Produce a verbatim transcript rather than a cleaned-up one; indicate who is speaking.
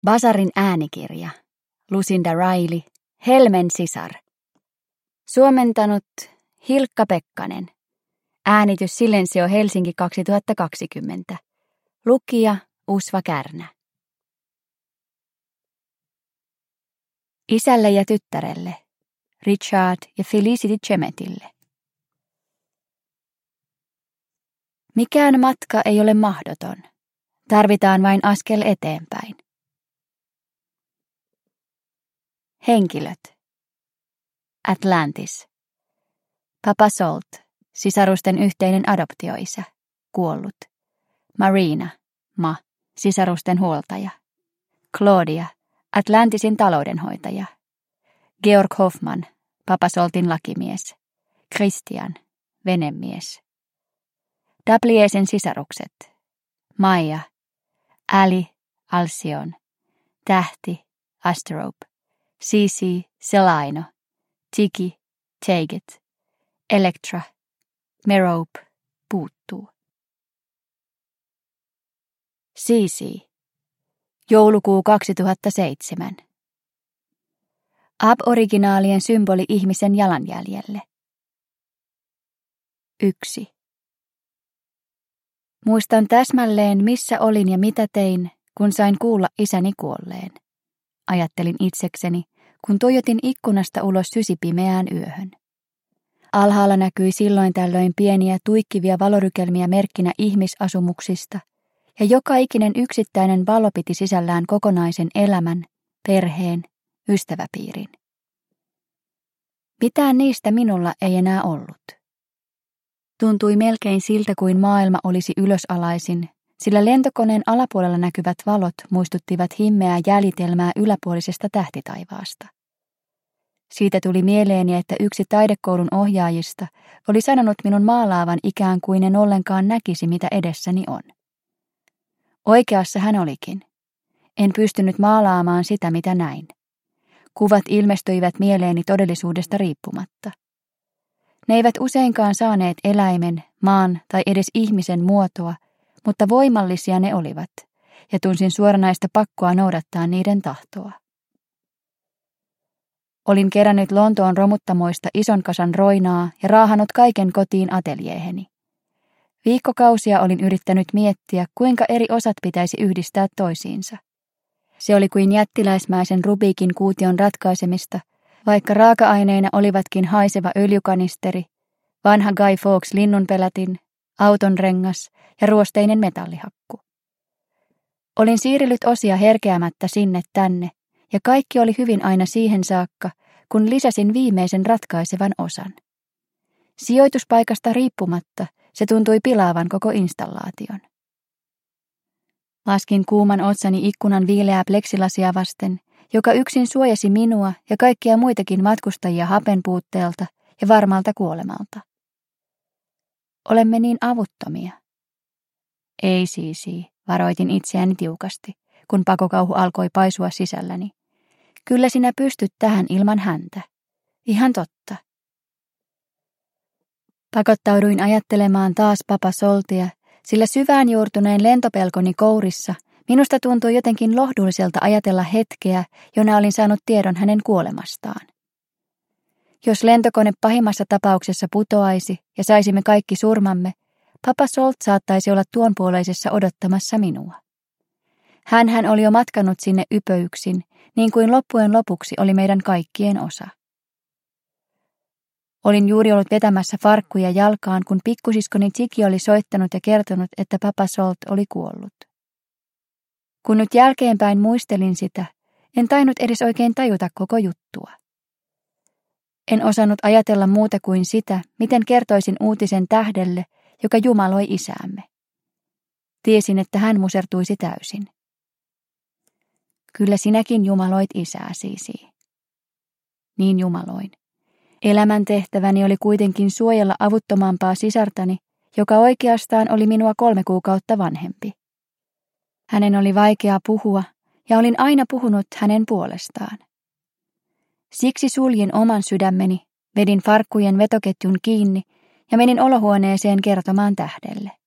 Speaker 1: Bazarin äänikirja. Lucinda Riley, Helmen sisar. Suomentanut Hilkka Pekkanen. Äänitys Silensio Helsinki kaksituhattakaksikymmentä. Lukija Usva Kärnä. Isälle ja tyttärelle. Richard ja Felicity Chemetille. Mikään matka ei ole mahdoton. Tarvitaan vain askel eteenpäin. Henkilöt. Atlantis. Papa Salt, sisarusten yhteinen adoptioisä, kuollut. Marina, Ma, sisarusten huoltaja. Claudia, Atlantisin taloudenhoitaja. Georg Hoffman, Papa Saltin lakimies. Christian, venemies. Dabliesen sisarukset. Maija, Ali, Alcyon. Tähti, Asterope. Cici, Celaino. Tiki, Teget. Elektra, Merope, puuttuu. Cici, joulukuu kaksituhattaseitsemän. Aboriginaalien symboli ihmisen jalanjäljelle. Yksi. Muistan täsmälleen, missä olin ja mitä tein, kun sain kuulla isäni kuolleen. Ajattelin itsekseni, kun tuijotin ikkunasta ulos sysipimeään yöhön. Alhaalla näkyi silloin tällöin pieniä tuikkivia valorykelmiä merkkinä ihmisasumuksista, ja joka ikinen yksittäinen valo piti sisällään kokonaisen elämän, perheen, ystäväpiirin. Mitään niistä minulla ei enää ollut. Tuntui melkein siltä, kuin maailma olisi ylösalaisin, sillä lentokoneen alapuolella näkyvät valot muistuttivat himmeää jäljitelmää yläpuolisesta tähtitaivaasta. Siitä tuli mieleeni, että yksi taidekoulun ohjaajista oli sanonut minun maalaavan ikään kuin en ollenkaan näkisi, mitä edessäni on. Oikeassa hän olikin. En pystynyt maalaamaan sitä, mitä näin. Kuvat ilmestyivät mieleeni todellisuudesta riippumatta. Ne eivät useinkaan saaneet eläimen, maan tai edes ihmisen muotoa, mutta voimallisia ne olivat, ja tunsin suoranaista pakkoa noudattaa niiden tahtoa. Olin kerännyt Lontoon romuttamoista ison kasan roinaa ja raahannut kaiken kotiin ateljeeheni. Viikkokausia olin yrittänyt miettiä, kuinka eri osat pitäisi yhdistää toisiinsa. Se oli kuin jättiläismäisen Rubikin kuution ratkaisemista, vaikka raaka-aineina olivatkin haiseva öljykanisteri, vanha Guy Fawkes linnunpelätin, auton rengas ja ruosteinen metallihakku. Olin siirrellyt osia herkeämättä sinne tänne, ja kaikki oli hyvin aina siihen saakka, kun lisäsin viimeisen ratkaisevan osan. Sijoituspaikasta riippumatta se tuntui pilaavan koko installaation. Laskin kuuman otsani ikkunan viileää pleksilasia vasten, joka yksin suojasi minua ja kaikkia muitakin matkustajia hapenpuutteelta ja varmalta kuolemalta. Olemme niin avuttomia. Ei Cici, varoitin itseäni tiukasti, kun pakokauhu alkoi paisua sisälläni. Kyllä sinä pystyt tähän ilman häntä. Ihan totta. Pakottauduin ajattelemaan taas Papa Saltia, sillä syvään juurtuneen lentopelkoni kourissa minusta tuntui jotenkin lohdulliselta ajatella hetkeä, jona olin saanut tiedon hänen kuolemastaan. Jos lentokone pahimmassa tapauksessa putoaisi ja saisimme kaikki surmamme, Papa Salt saattaisi olla tuonpuoleisessa odottamassa minua. Hänhän oli jo matkannut sinne ypöyksin, niin kuin loppujen lopuksi oli meidän kaikkien osa. Olin juuri ollut vetämässä farkkuja jalkaan, kun pikkusiskoni Tiki oli soittanut ja kertonut, että Papa Salt oli kuollut. Kun nyt jälkeenpäin muistelin sitä, en tainnut edes oikein tajuta koko juttua. En osannut ajatella muuta kuin sitä, miten kertoisin uutisen tähdelle, joka jumaloi isäämme. Tiesin, että hän musertuisi täysin. Kyllä sinäkin jumaloit isää, Cici. Niin jumaloin. Elämän tehtäväni oli kuitenkin suojella avuttomampaa sisartani, joka oikeastaan oli minua kolme kuukautta vanhempi. Hänen oli vaikea puhua, ja olin aina puhunut hänen puolestaan. Siksi suljin oman sydämeni, vedin farkkujen vetoketjun kiinni ja menin olohuoneeseen kertomaan tähdelle.